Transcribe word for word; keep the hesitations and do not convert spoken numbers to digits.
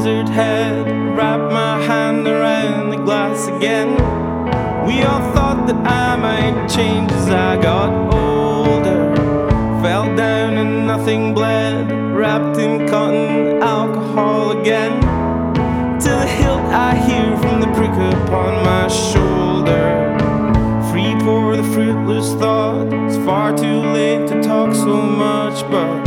lizard head, wrapped my hand around the glass again. We all thought that I might change as I got older. Fell down and nothing bled, wrapped in cotton alcohol again. To the hilt I hear from the prick upon my shoulder. Free pour the fruitless thought, it's far too late to talk so much, but